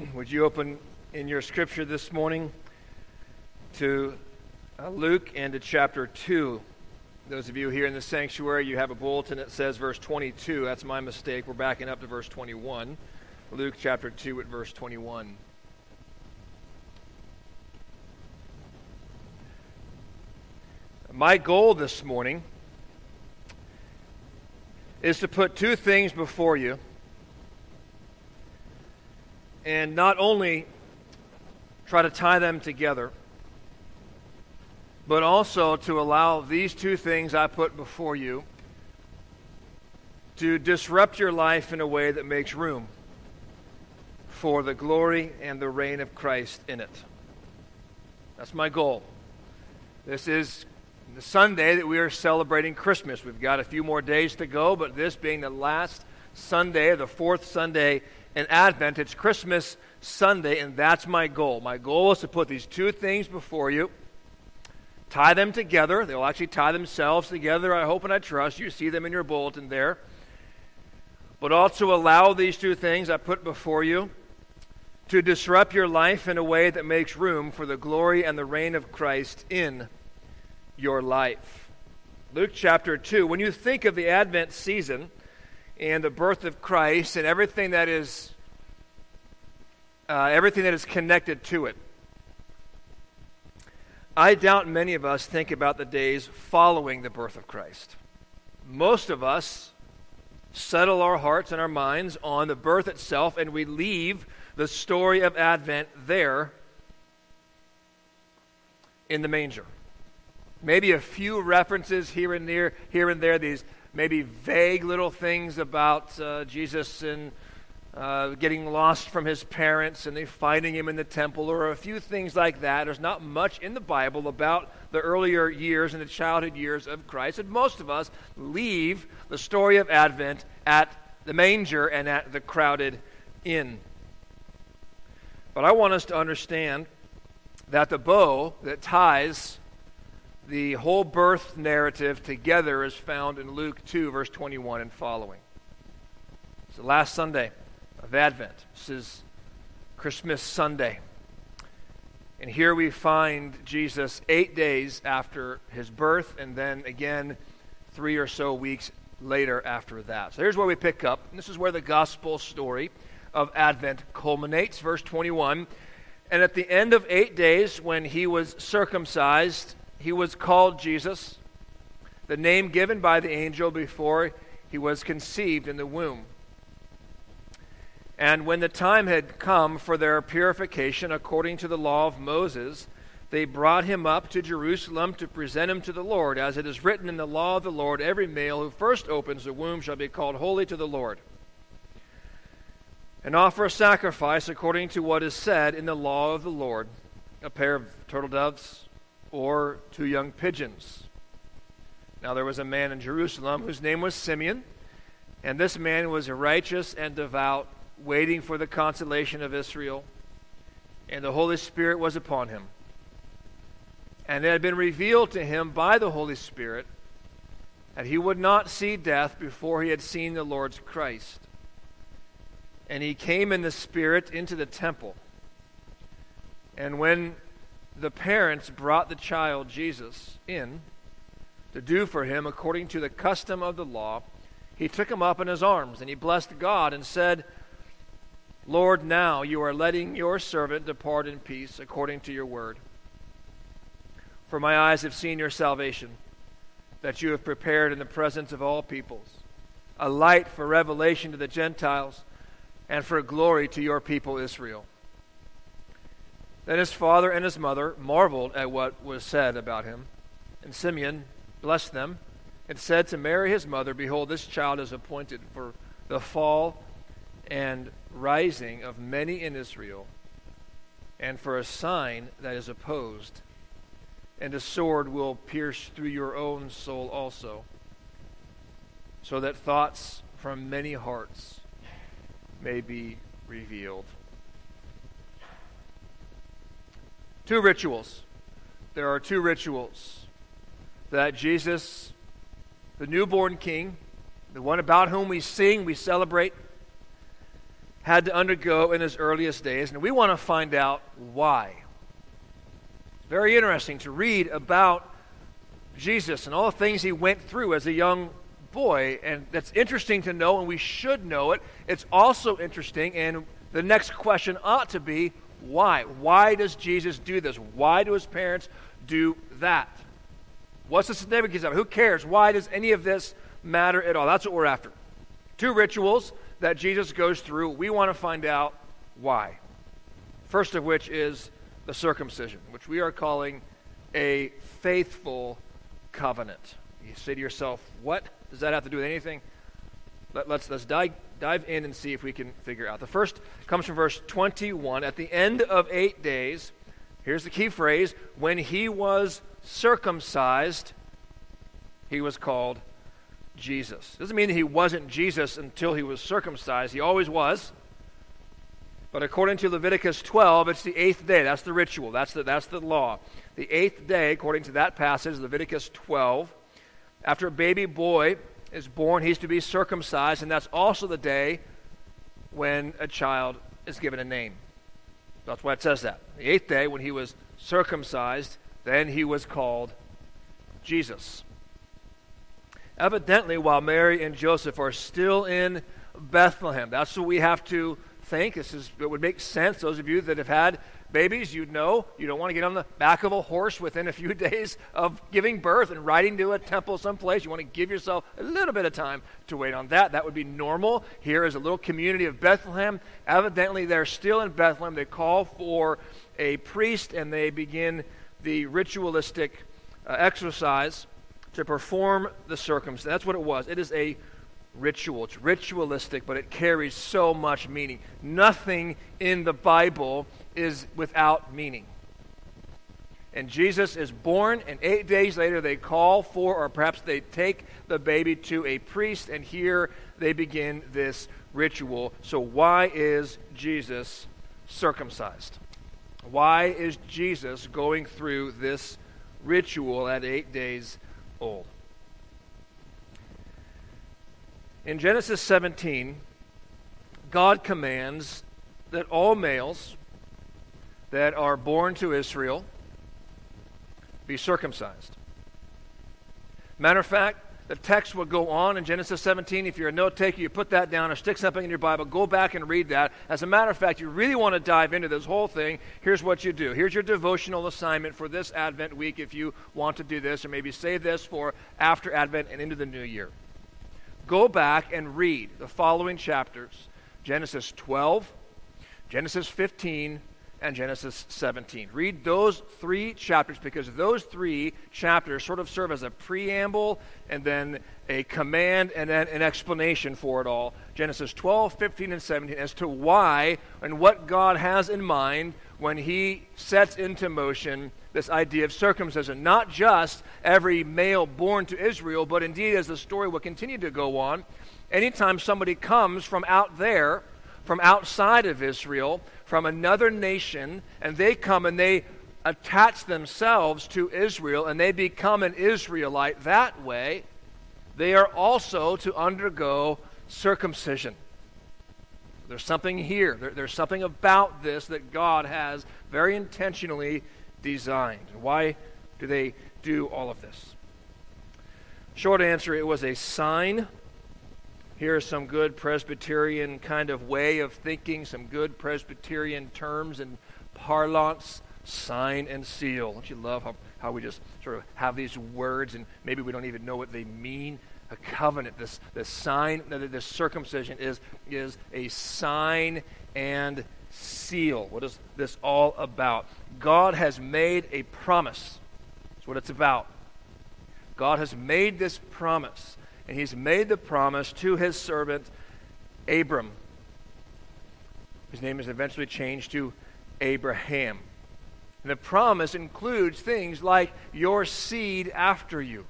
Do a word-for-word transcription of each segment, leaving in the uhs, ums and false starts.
Would you open in your scripture this morning to uh, Luke and to chapter two. Those of you here in the sanctuary, you have a bulletin that says verse twenty-two. That's my mistake. We're backing up to verse twenty-one. Luke chapter two at verse twenty-one. My goal this morning is to put two things before you, and not only try to tie them together, but also to allow these two things I put before you to disrupt your life in a way that makes room for the glory and the reign of Christ in it. That's my goal. This is the Sunday that we are celebrating Christmas. We've got a few more days to go, but this being the last Sunday, the fourth Sunday in Advent, it's Christmas Sunday, and that's my goal. My goal is to put these two things before you, tie them together. They'll actually tie themselves together, I hope and I trust. You see them in your bulletin there. But also allow these two things I put before you to disrupt your life in a way that makes room for the glory and the reign of Christ in your life. Luke chapter two. When you think of the Advent season and the birth of Christ and everything that is uh, everything that is connected to it, I doubt many of us think about the days following the birth of Christ. Most of us settle our hearts and our minds on the birth itself, and we leave the story of Advent there in the manger. Maybe a few references here and there, here and there, these maybe vague little things about uh, Jesus and uh, getting lost from his parents and they finding him in the temple, or a few things like that. There's not much in the Bible about the earlier years and the childhood years of Christ, and most of us leave the story of Advent at the manger and at the crowded inn. But I want us to understand that the bow that ties the whole birth narrative together is found in Luke two, verse twenty-one and following. It's the last Sunday of Advent. This is Christmas Sunday. And here we find Jesus eight days after his birth, and then again three or so weeks later after that. So here's where we pick up. And this is where the gospel story of Advent culminates. Verse twenty-one. And at the end of eight days, when he was circumcised, he was called Jesus, the name given by the angel before he was conceived in the womb. And when the time had come for their purification according to the law of Moses, they brought him up to Jerusalem to present him to the Lord. As it is written in the law of the Lord, every male who first opens the womb shall be called holy to the Lord, and offer a sacrifice according to what is said in the law of the Lord, a pair of turtle doves or two young pigeons. Now there was a man in Jerusalem whose name was Simeon, and this man was righteous and devout, waiting for the consolation of Israel, and the Holy Spirit was upon him. And it had been revealed to him by the Holy Spirit that he would not see death before he had seen the Lord's Christ. And he came in the Spirit into the temple. And when the parents brought the child Jesus in to do for him according to the custom of the law, he took him up in his arms, and he blessed God and said, Lord, now you are letting your servant depart in peace according to your word. For my eyes have seen your salvation, that you have prepared in the presence of all peoples, a light for revelation to the Gentiles and for glory to your people Israel. Then his father and his mother marveled at what was said about him. And Simeon blessed them and said to Mary his mother, Behold, this child is appointed for the fall and rising of many in Israel, and for a sign that is opposed, and a sword will pierce through your own soul also, so that thoughts from many hearts may be revealed. Two rituals. There are two rituals that Jesus, the newborn King, the one about whom we sing, we celebrate, had to undergo in his earliest days, and we want to find out why. It's very interesting to read about Jesus and all the things he went through as a young boy, and that's interesting to know, and we should know it. It's also interesting, and the next question ought to be, why? Why does Jesus do this? Why do his parents do that? What's the significance of it? Who cares? Why does any of this matter at all? That's what we're after. Two rituals that Jesus goes through. We want to find out why. First of which is the circumcision, which we are calling a faithful covenant. You say to yourself, what does that have to do with anything? Let, let's let's dive, dive in and see if we can figure out. The first comes from verse twenty-one. At the end of eight days, here's the key phrase, when he was circumcised, he was called Jesus. Doesn't mean that he wasn't Jesus until he was circumcised. He always was. But according to Leviticus twelve, it's the eighth day. That's the ritual. That's the, that's the law. The eighth day, according to that passage, Leviticus twelve, after a baby boy is born, he's to be circumcised, and that's also the day when a child is given a name. That's why it says that. The eighth day, when he was circumcised, then he was called Jesus. Evidently, while Mary and Joseph are still in Bethlehem, that's what we have to think. This is, it would make sense. Those of you that have had babies, you know you don't want to get on the back of a horse within a few days of giving birth and riding to a temple someplace. You want to give yourself a little bit of time to wait on that. That would be normal. Here is a little community of Bethlehem. Evidently, they're still in Bethlehem. They call for a priest, and they begin the ritualistic uh, exercise to perform the circumcision. That's what it was. It is a ritual. It's ritualistic, but it carries so much meaning. Nothing in the Bible is without meaning. And Jesus is born, and eight days later they call for, or perhaps they take the baby to a priest, and here they begin this ritual. So why is Jesus circumcised? Why is Jesus going through this ritual at eight days old? In Genesis seventeen, God commands that all males that are born to Israel be circumcised. Matter of fact, the text will go on in Genesis seventeen. If you're a note taker, you put that down or stick something in your Bible. Go back and read that. As a matter of fact, you really want to dive into this whole thing. Here's what you do. Here's your devotional assignment for this Advent week if you want to do this, or maybe save this for after Advent and into the new year. Go back and read the following chapters, Genesis twelve, Genesis fifteen, and Genesis seventeen. Read those three chapters because those three chapters sort of serve as a preamble and then a command and then an explanation for it all. Genesis twelve, fifteen, and seventeen as to why and what God has in mind when he sets into motion this idea of circumcision. Not just every male born to Israel, but indeed, as the story will continue to go on, anytime somebody comes from out there, from outside of Israel, from another nation, and they come and they attach themselves to Israel and they become an Israelite that way, they are also to undergo circumcision. There's something here. There, there's something about this that God has very intentionally designed. Why do they do all of this? Short answer, it was a sign. Here's some good Presbyterian kind of way of thinking, some good Presbyterian terms and parlance, sign and seal. Don't you love how, how we just sort of have these words and maybe we don't even know what they mean? A covenant, this, this sign, this circumcision is, is a sign and seal. What is this all about? God has made a promise. That's what it's about. God has made this promise, and he's made the promise to his servant Abram. His name is eventually changed to Abraham. And the promise includes things like your seed after you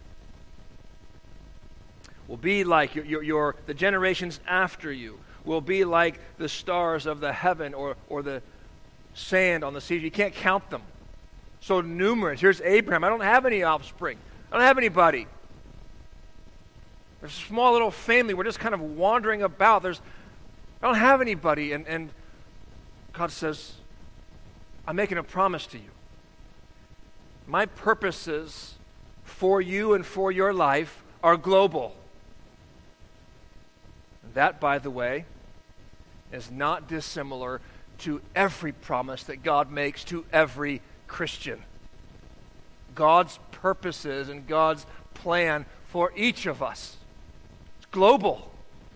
will be like your, your, your the generations after you will be like the stars of the heaven or, or the sand on the sea. You can't count them. So numerous. Here's Abraham. I don't have any offspring. I don't have anybody. There's a small little family. We're just kind of wandering about. There's I don't have anybody. And, and God says, I'm making a promise to you. My purposes for you and for your life are global. That, by the way, is not dissimilar to every promise that God makes to every Christian. God's purposes and God's plan for each of us. It's global.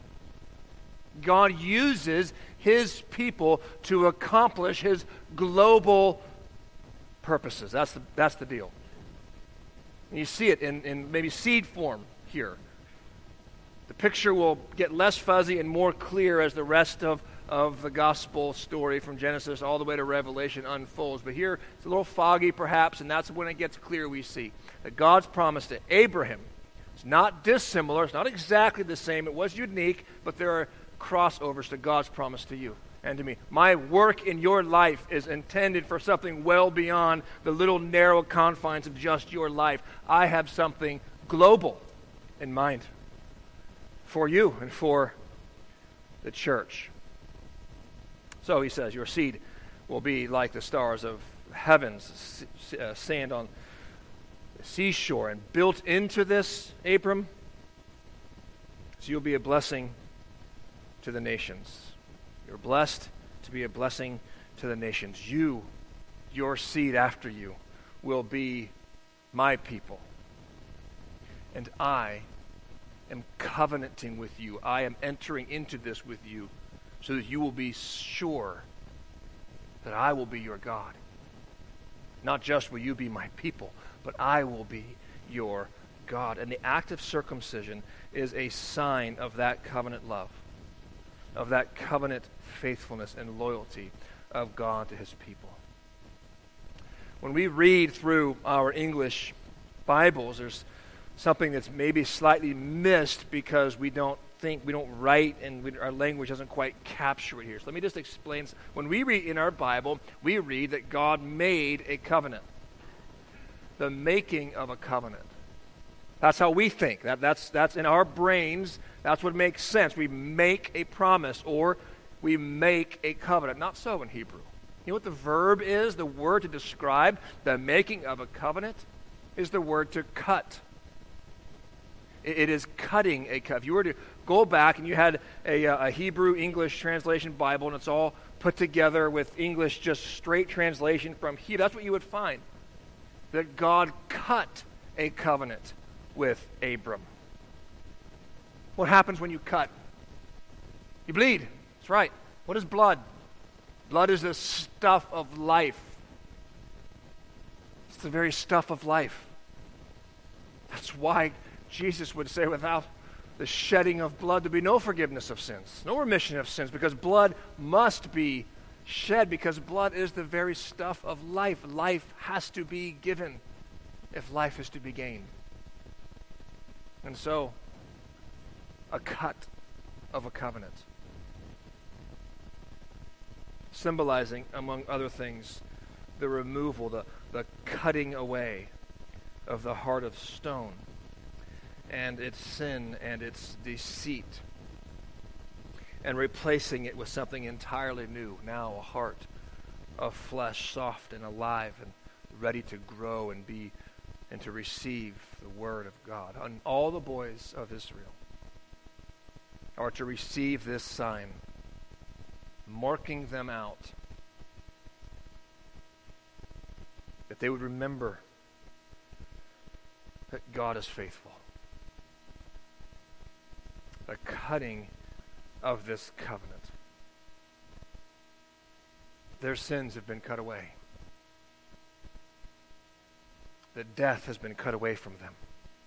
God uses his people to accomplish his global purposes. That's the, that's the deal. And you see it in, in maybe seed form here. The picture will get less fuzzy and more clear as the rest of, of the gospel story from Genesis all the way to Revelation unfolds. But here it's a little foggy perhaps, and that's when it gets clear we see that God's promise to Abraham is not dissimilar. It's not exactly the same. It was unique, but there are crossovers to God's promise to you and to me. My work in your life is intended for something well beyond the little narrow confines of just your life. I have something global in mind for you and for the church. So he says, your seed will be like the stars of heavens, uh, sand on the seashore. And built into this, Abram, so you'll be a blessing to the nations. You're blessed to be a blessing to the nations. You, your seed after you, will be my people. And I am covenanting with you. I am entering into this with you so that you will be sure that I will be your God. Not just will you be my people, but I will be your God. And the act of circumcision is a sign of that covenant love, of that covenant faithfulness and loyalty of God to his people. When we read through our English Bibles, there's something that's maybe slightly missed because we don't think, we don't write, and we, our language doesn't quite capture it here. So let me just explain. When we read in our Bible, we read that God made a covenant. The making of a covenant. That's how we think. That, that's, that's in our brains. That's what makes sense. We make a promise or we make a covenant. Not so in Hebrew. You know what the verb is? The word to describe the making of a covenant is the word to cut. It, it is cutting a covenant. If you were to go back and you had a, a Hebrew English translation Bible and it's all put together with English just straight translation from Hebrew, that's what you would find. That God cut a covenant with Abram. What happens when you cut? You bleed. That's right. What is blood? Blood is the stuff of life. It's the very stuff of life. That's why Jesus would say, without the shedding of blood, there be no forgiveness of sins, no remission of sins, because blood must be shed, because blood is the very stuff of life. Life has to be given if life is to be gained. And so, a cut of a covenant, symbolizing, among other things, the removal, the, the cutting away of the heart of stone and its sin and its deceit, and replacing it with something entirely new, now a heart of flesh, soft and alive and ready to grow and be and to receive the word of God. And all the boys of Israel are to receive this sign, marking them out, that they would remember that God is faithful. The cutting of this covenant. Their sins have been cut away. That death has been cut away from them.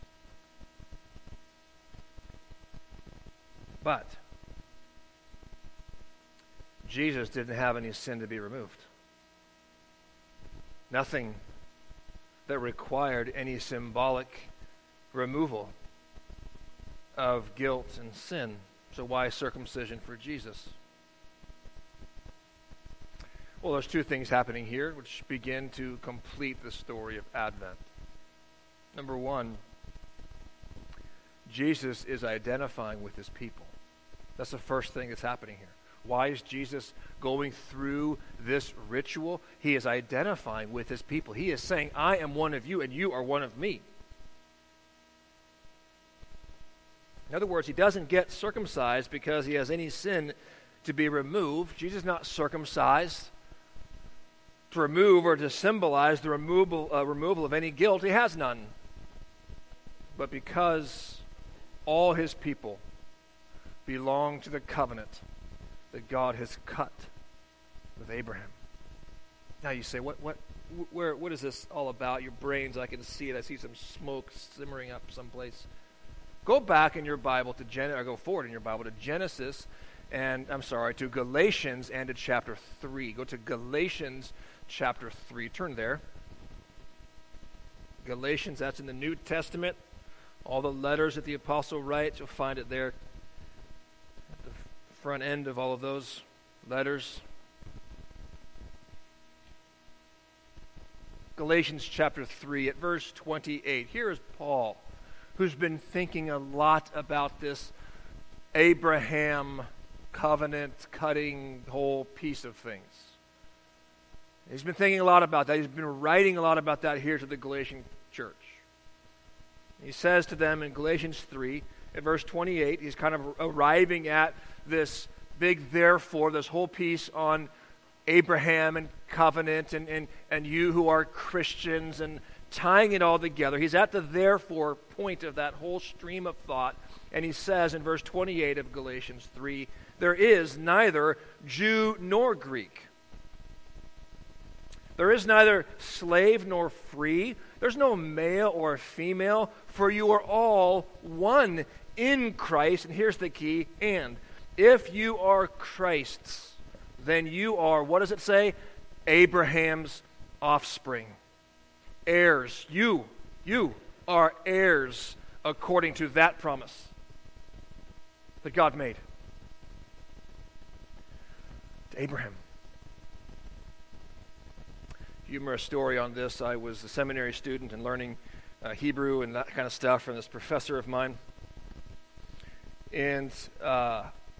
But Jesus didn't have any sin to be removed. Nothing that required any symbolic removal of guilt and sin. So why circumcision for Jesus? Well, there's two things happening here which begin to complete the story of Advent. Number one, Jesus is identifying with his people. That's the first thing that's happening here. Why is Jesus going through this ritual? He is identifying with his people. He is saying, I am one of you and you are one of me. In other words, he doesn't get circumcised because he has any sin to be removed. Jesus is not circumcised to remove or to symbolize the removal, uh, removal of any guilt. He has none. But because all his people belong to the covenant that God has cut with Abraham. Now you say, what, what, where, what is this all about? Your brains, I can see it. I see some smoke simmering up someplace. Go back in your Bible to Gen, or go forward in your Bible to Genesis, and I'm sorry, to Galatians and to chapter three. Go to Galatians chapter three. Turn there. Galatians, that's in the New Testament. All the letters that the apostle writes, you'll find it there at the front end of all of those letters. Galatians chapter three at verse twenty-eight. Here is Paul, who's been thinking a lot about this Abraham covenant cutting whole piece of things. He's been thinking a lot about that. He's been writing a lot about that here to the Galatian church. He says to them in Galatians three, at verse twenty-eight, he's kind of arriving at this big therefore, this whole piece on Abraham and covenant and, and, and you who are Christians and tying it all together. He's at the therefore point of that whole stream of thought. And he says in verse twenty-eight of Galatians three, there is neither Jew nor Greek. There is neither slave nor free. There's no male or female, for you are all one in Christ. And here's the key, and if you are Christ's, then you are, what does it say? Abraham's offspring. Heirs. You, you are heirs according to that promise that God made to Abraham. Humorous story on this. I was a seminary student and learning uh, Hebrew and that kind of stuff from this professor of mine. And uh,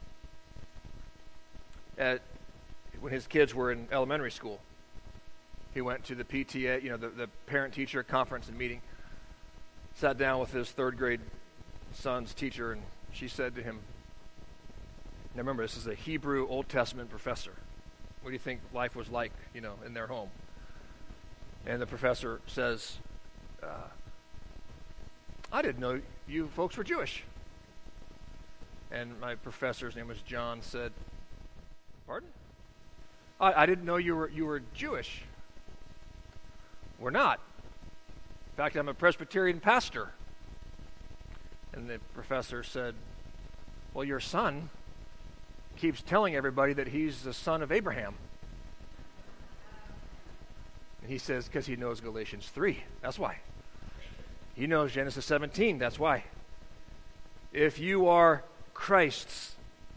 at, when his kids were in elementary school, he went to the P T A, you know, the, the parent-teacher conference and meeting, sat down with his third grade son's teacher, and she said to him, now remember, this is a Hebrew Old Testament professor. What do you think life was like, you know, in their home? And the professor says, uh, I didn't know you folks were Jewish. And my professor's name was John, said, pardon? I, I didn't know you were you were Jewish. We're not. In fact, I'm a Presbyterian pastor. And the professor said, well, your son keeps telling everybody that he's the son of Abraham. And he says, because he knows Galatians three. That's why. He knows Genesis seventeen. That's why. If you are Christ's,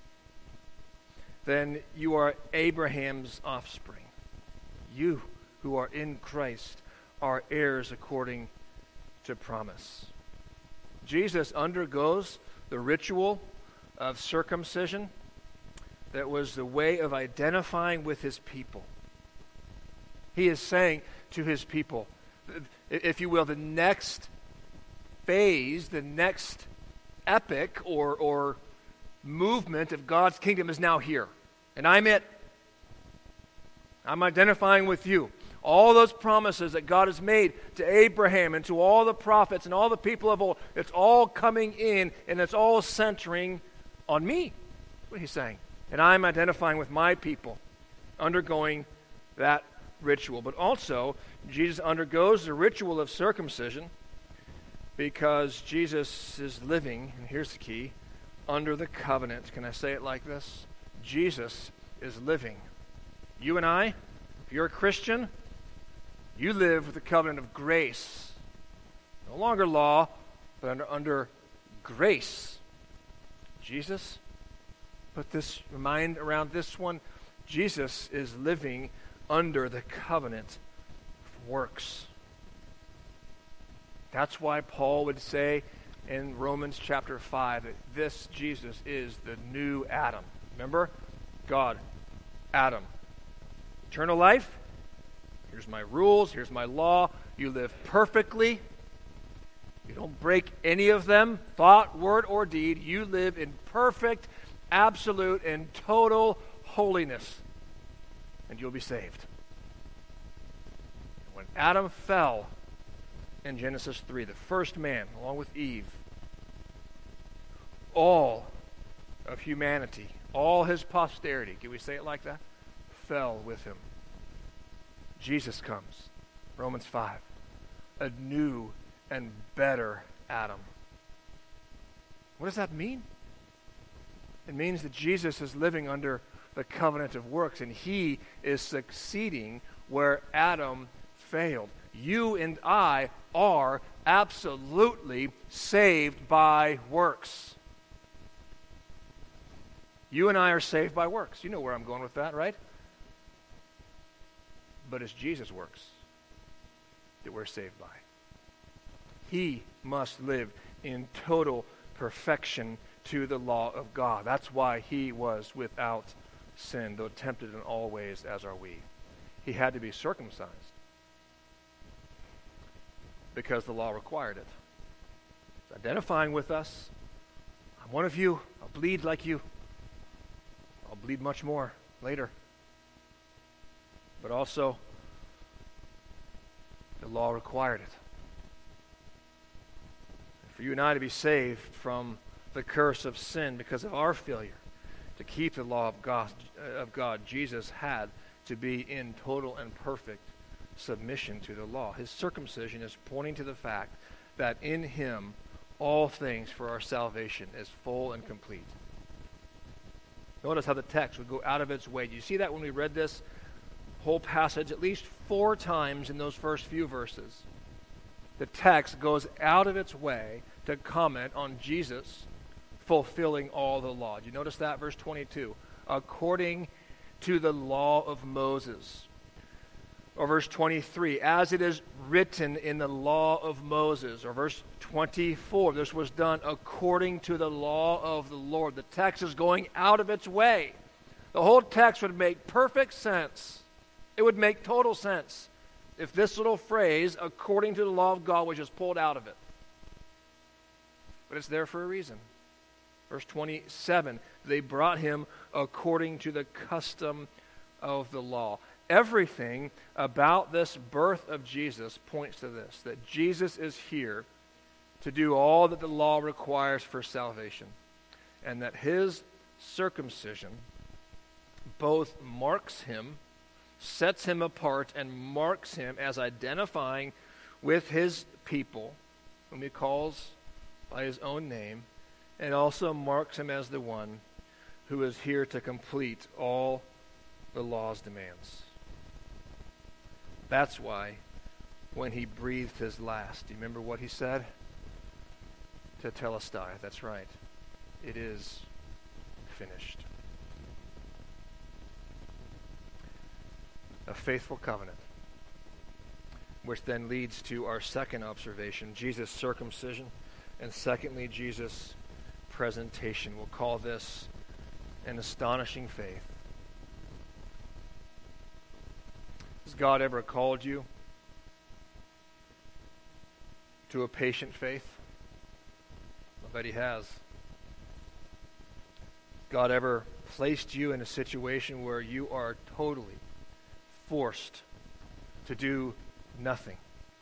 then you are Abraham's offspring. You who are in Christ are heirs according to promise. Jesus undergoes the ritual of circumcision that was the way of identifying with his people. He is saying to his people, if you will, the next phase, the next epic or, or movement of God's kingdom is now here. And I'm it. I'm identifying with you. All those promises that God has made to Abraham and to all the prophets and all the people of old, it's all coming in and it's all centering on me. That's what he's saying. And I'm identifying with my people, undergoing that ritual. But also, Jesus undergoes the ritual of circumcision because Jesus is living, and here's the key, under the covenant. Can I say it like this? Jesus is living. You and I, if you're a Christian, you live with the covenant of grace. No longer law, but under, under grace. Jesus, put this mind around this one. Jesus is living under the covenant of works. That's why Paul would say in Romans chapter five that this Jesus is the new Adam. Remember? God, Adam. Eternal life, here's my rules, here's my law. You live perfectly. You don't break any of them, thought, word, or deed. You live in perfect, absolute, and total holiness, and you'll be saved. When Adam fell in Genesis three, the first man, along with Eve, all of humanity, all his posterity, can we say it like that? Fell with him. Jesus comes, Romans five, a new and better Adam. What does that mean? It means that Jesus is living under the covenant of works, and he is succeeding where Adam failed. You and I are absolutely saved by works. You and I are saved by works. You know where I'm going with that, right? But it's Jesus' works that we're saved by. He must live in total perfection to the law of God. That's why he was without sin, though tempted in all ways as are we. He had to be circumcised because the law required it. It's identifying with us. I'm one of you. I'll bleed like you. I'll bleed much more later. But also, the law required it. For you and I to be saved from the curse of sin because of our failure to keep the law of God, of God, Jesus had to be in total and perfect submission to the law. His circumcision is pointing to the fact that in him all things for our salvation is full and complete. Notice how the text would go out of its way. Do you see that when we read this whole passage at least four times in those first few verses? The text goes out of its way to comment on Jesus fulfilling all the law. Do you notice that? Verse twenty-two. According to the law of Moses. Or verse twenty-three. As it is written in the law of Moses. Or verse twenty-four. This was done according to the law of the Lord. The text is going out of its way. The whole text would make perfect sense. It would make total sense if this little phrase, according to the law of God, was just pulled out of it. But it's there for a reason. Verse twenty-seven, they brought him according to the custom of the law. Everything about this birth of Jesus points to this, that Jesus is here to do all that the law requires for salvation, and that his circumcision both marks him, sets him apart, and marks him as identifying with his people, whom he calls by his own name, and also marks him as the one who is here to complete all the law's demands. That's why when he breathed his last, do you remember what he said? Tetelestai, that's right. It is finished. A faithful covenant, which then leads to our second observation, Jesus' circumcision, and secondly, Jesus' presentation. We'll call this an astonishing faith. Has God ever called you to a patient faith? I bet he has. God ever placed you in a situation where you are totally forced to do nothing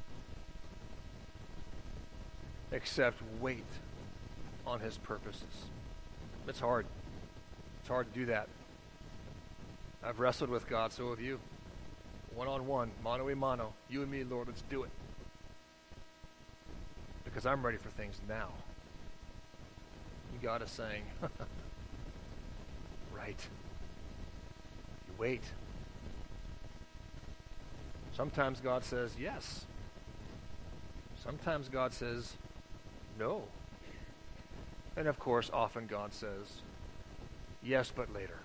except wait on his purposes? It's hard. It's hard to do that. I've wrestled with God, so have you. One-on-one, mano a mano. You and me, Lord, let's do it. Because I'm ready for things now. And God is saying, right. You wait. Sometimes God says yes. Sometimes God says no. And of course, often God says yes, but later.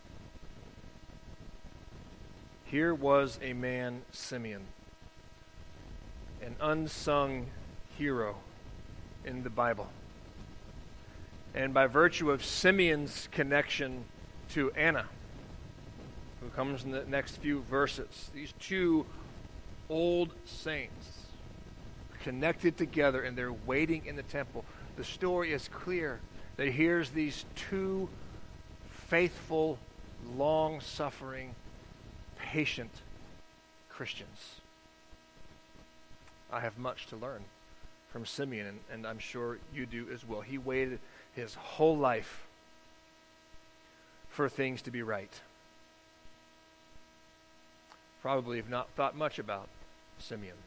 Here was a man, Simeon, an unsung hero in the Bible. And by virtue of Simeon's connection to Anna, who comes in the next few verses. These two old saints connected together, and they're waiting in the temple. The story is clear that here's these two faithful, long-suffering, patient Christians. I have much to learn from Simeon, and, and I'm sure you do as well. He waited his whole life for things to be right. Probably have not thought much about Simeon.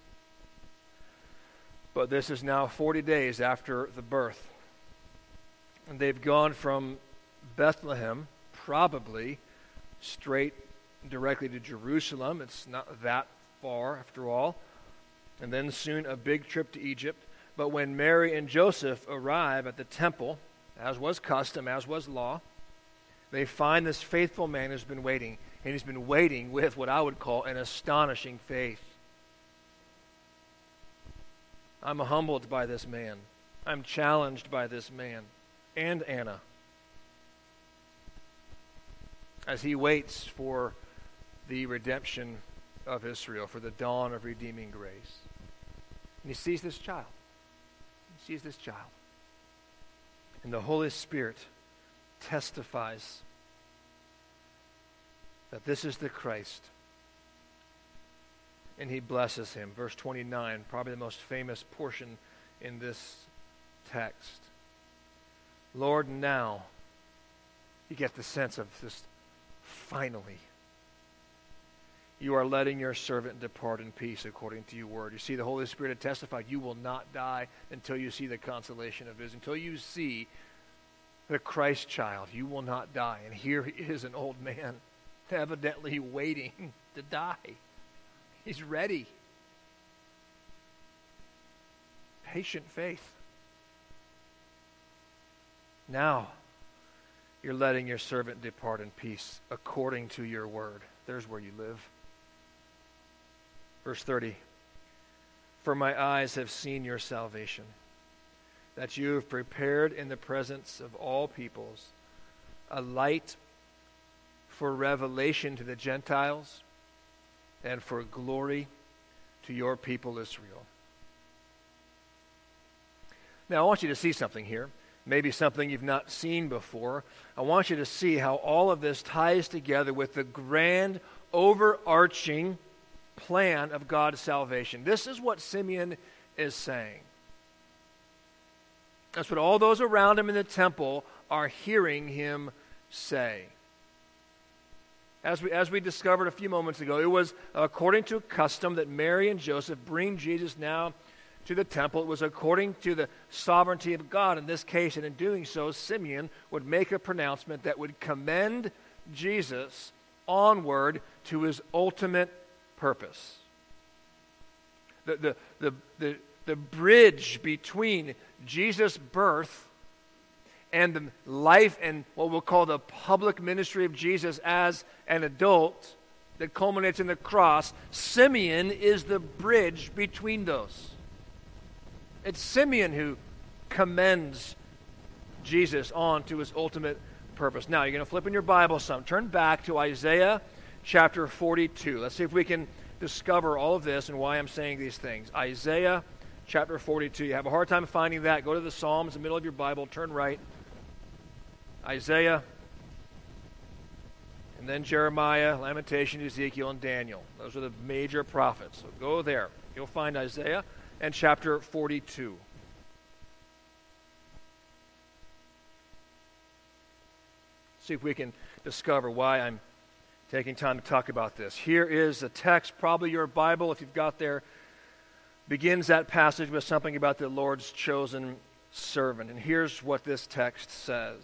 But this is now forty days after the birth. And they've gone from Bethlehem, probably straight directly to Jerusalem. It's not that far, after all. And then soon a big trip to Egypt. But when Mary and Joseph arrive at the temple, as was custom, as was law, they find this faithful man who's been waiting. And he's been waiting with what I would call an astonishing faith. I'm humbled by this man. I'm challenged by this man and Anna as he waits for the redemption of Israel, for the dawn of redeeming grace. And he sees this child. He sees this child. And the Holy Spirit testifies that this is the Christ. And he blesses him. Verse twenty-nine, probably the most famous portion in this text. Lord, now you get the sense of this, finally, you are letting your servant depart in peace according to your word. You see, the Holy Spirit had testified you will not die until you see the consolation of Israel. Until you see the Christ child, you will not die. And here he is, an old man, evidently waiting to die. He's ready. Patient faith. Now, you're letting your servant depart in peace according to your word. There's where you live. Verse thirty. For my eyes have seen your salvation, that you have prepared in the presence of all peoples a light for revelation to the Gentiles and for glory to your people Israel. Now I want you to see something here. Maybe something you've not seen before. I want you to see how all of this ties together with the grand, overarching plan of God's salvation. This is what Simeon is saying. That's what all those around him in the temple are hearing him say. As we, as we discovered a few moments ago, it was according to custom that Mary and Joseph bring Jesus now to the temple. It was according to the sovereignty of God in this case, and in doing so, Simeon would make a pronouncement that would commend Jesus onward to his ultimate purpose. The, the, the, the, the bridge between Jesus' birth and the life and what we'll call the public ministry of Jesus as an adult that culminates in the cross, Simeon is the bridge between those. It's Simeon who commends Jesus on to his ultimate purpose. Now, you're going to flip in your Bible some. Turn back to Isaiah chapter forty-two. Let's see if we can discover all of this and why I'm saying these things. Isaiah chapter forty-two. You have a hard time finding that. Go to the Psalms, the middle of your Bible, turn right. Isaiah, and then Jeremiah, Lamentation, Ezekiel, and Daniel. Those are the major prophets. So go there. You'll find Isaiah and chapter forty-two. See if we can discover why I'm taking time to talk about this. Here is a text, probably your Bible, if you've got there, begins that passage with something about the Lord's chosen servant. And here's what this text says.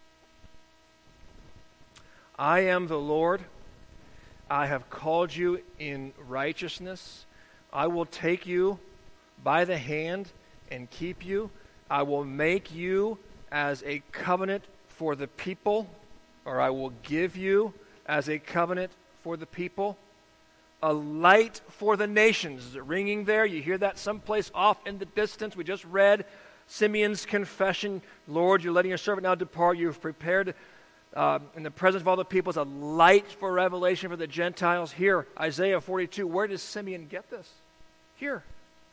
I am the Lord. I have called you in righteousness. I will take you by the hand and keep you. I will make you as a covenant for the people, or I will give you as a covenant for the people, a light for the nations. Is it ringing there? You hear that someplace off in the distance. We just read Simeon's confession. Lord, you're letting your servant now depart. You've prepared um, in the presence of all the people, is a light for revelation for the Gentiles. Here, Isaiah forty-two, where does Simeon get this? Here.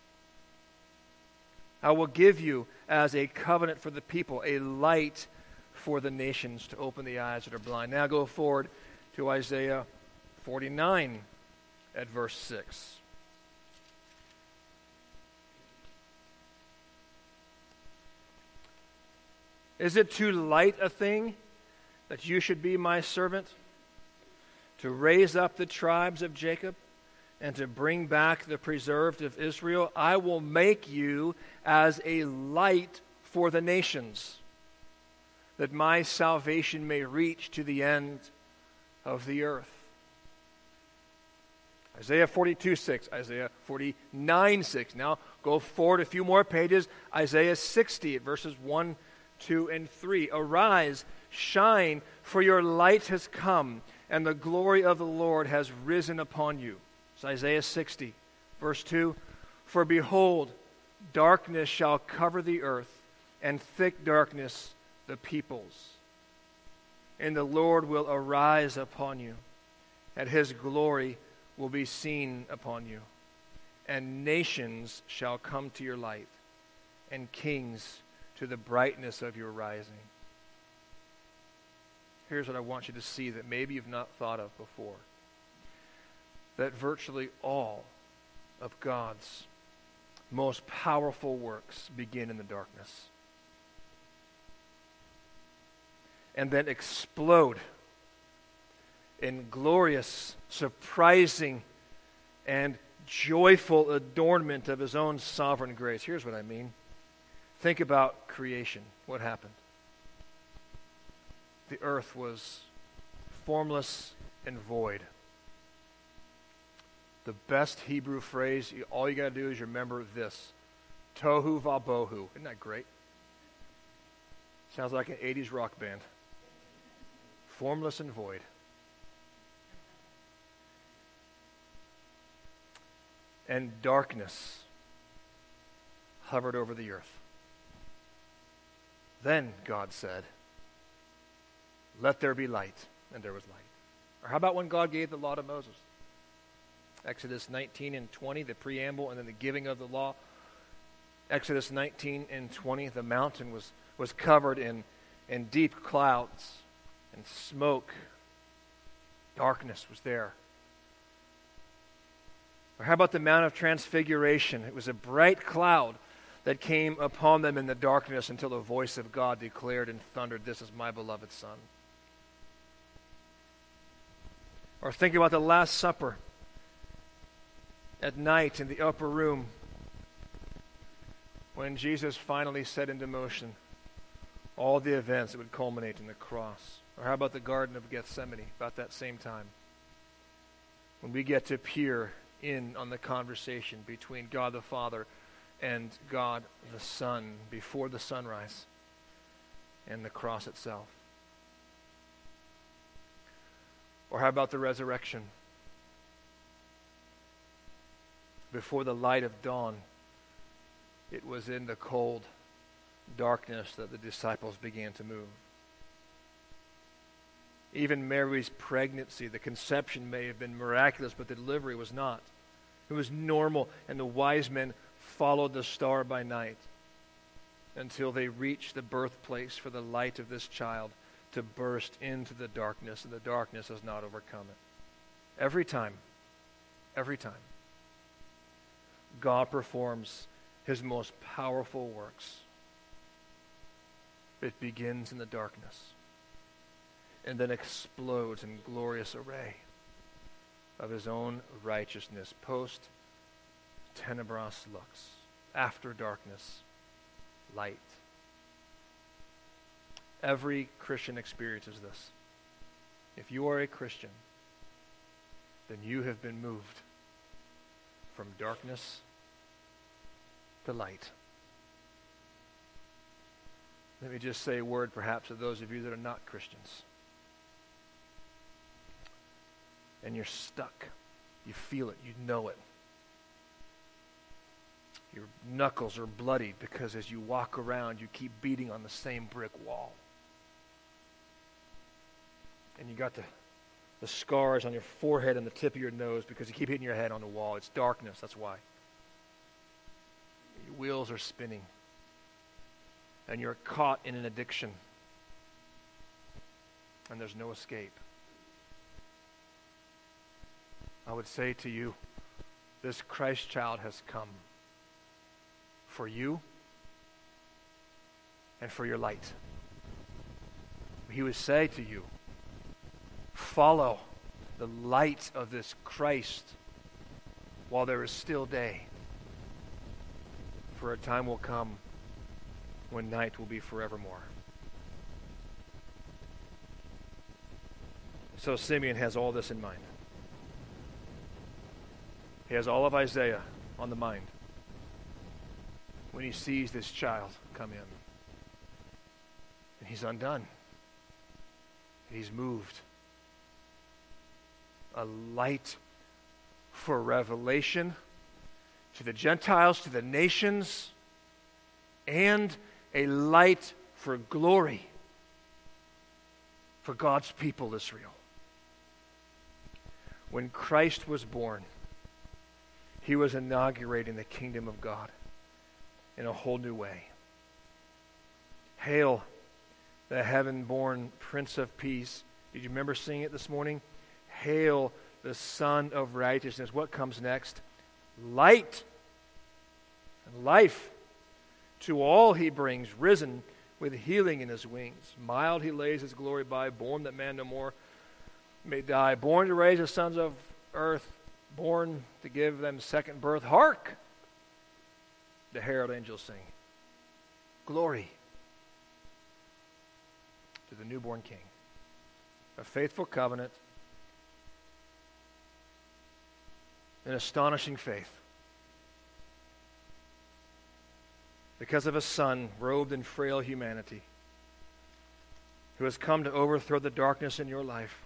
I will give you as a covenant for the people, a light for the nations to open the eyes that are blind. Now go forward to Isaiah forty-nine at verse six. Is it too light a thing that you should be my servant, to raise up the tribes of Jacob and to bring back the preserved of Israel? I will make you as a light for the nations, that my salvation may reach to the end of the earth. Isaiah forty-two six, Isaiah forty-nine six. Now go forward a few more pages. Isaiah sixty, verses one, two, and three. Arise, shine, for your light has come, and the glory of the Lord has risen upon you. It's Isaiah sixty, verse two. For behold, darkness shall cover the earth, and thick darkness the peoples. And the Lord will arise upon you, and his glory will be seen upon you. And nations shall come to your light, and kings to the brightness of your rising. Here's what I want you to see that maybe you've not thought of before. That virtually all of God's most powerful works begin in the darkness and then explode in glorious, surprising, and joyful adornment of his own sovereign grace. Here's what I mean. Think about creation. What happened? The earth was formless and void. The best Hebrew phrase, all you got to do is remember this. Tohu vabohu. Isn't that great? Sounds like an eighties rock band. Formless and void. And darkness hovered over the earth. Then God said, let there be light, and there was light. Or how about when God gave the law to Moses? Exodus nineteen and twenty, the preamble, and then the giving of the law. Exodus nineteen and twenty, the mountain was, was covered in, in deep clouds and smoke. Darkness was there. Or how about the Mount of Transfiguration? It was a bright cloud that came upon them in the darkness until the voice of God declared and thundered, this is my beloved Son. Or think about the Last Supper at night in the upper room when Jesus finally set into motion all the events that would culminate in the cross. Or how about the Garden of Gethsemane, about that same time, when we get to peer in on the conversation between God the Father and God the Son before the sunrise and the cross itself. Or how about the resurrection? Before the light of dawn, it was in the cold darkness that the disciples began to move. Even Mary's pregnancy, the conception may have been miraculous, but the delivery was not. It was normal, and the wise men followed the star by night until they reached the birthplace for the light of this child to burst into the darkness, and the darkness has not overcome it. Every time, every time, God performs his most powerful works. It begins in the darkness and then explodes in glorious array of his own righteousness, post tenebras lux, after darkness, light. Every Christian experiences this. If you are a Christian, then you have been moved from darkness to light. Let me just say a word perhaps to those of you that are not Christians. And you're stuck. You feel it. You know it. Your knuckles are bloody because as you walk around, you keep beating on the same brick wall. and you got the, the scars on your forehead and the tip of your nose because you keep hitting your head on the wall. It's darkness, that's why. Your wheels are spinning, and you're caught in an addiction, and there's no escape. I would say to you, this Christ child has come for you and for your light. He would say to you, follow the light of this Christ while there is still day. For a time will come when night will be forevermore. So Simeon has all this in mind. He has all of Isaiah on the mind when he sees this child come in. And he's undone. He's moved. A light for revelation to the Gentiles, to the nations, and a light for glory for God's people, Israel. When Christ was born, he was inaugurating the kingdom of God in a whole new way. Hail, the heaven-born Prince of Peace. Did you remember singing it this morning? Hail, the Son of Righteousness. What comes next? Light and life to all he brings, risen with healing in his wings. Mild he lays his glory by, born that man no more may die, born to raise the sons of earth, born to give them second birth. Hark! The herald angels sing. Glory to the newborn King. A faithful covenant, an astonishing faith. Because of a Son robed in frail humanity, who has come to overthrow the darkness in your life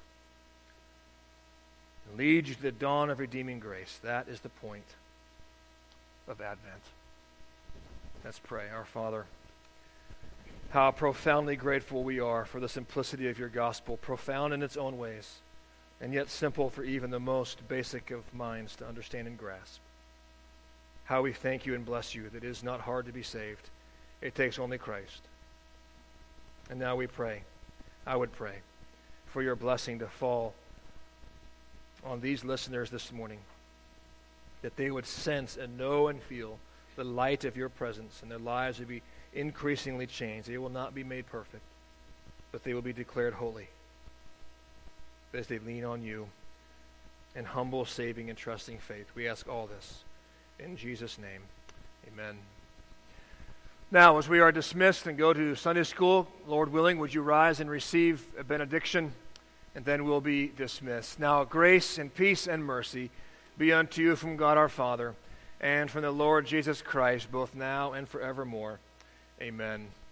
and lead you to the dawn of redeeming grace. That is the point of Advent. Let's pray. Our Father, how profoundly grateful we are for the simplicity of your gospel, profound in its own ways, and yet simple for even the most basic of minds to understand and grasp. How we thank you and bless you that it is not hard to be saved. It takes only Christ. And now we pray, I would pray, for your blessing to fall on these listeners this morning, that they would sense and know and feel the light of your presence, and their lives would be increasingly changed. They will not be made perfect, but they will be declared holy as they lean on you in humble, saving, and trusting faith. We ask all this in Jesus' name. Amen. Now, as we are dismissed and go to Sunday school, Lord willing, would you rise and receive a benediction, and then we'll be dismissed. Now, grace and peace and mercy be unto you from God our Father and from the Lord Jesus Christ, both now and forevermore. Amen.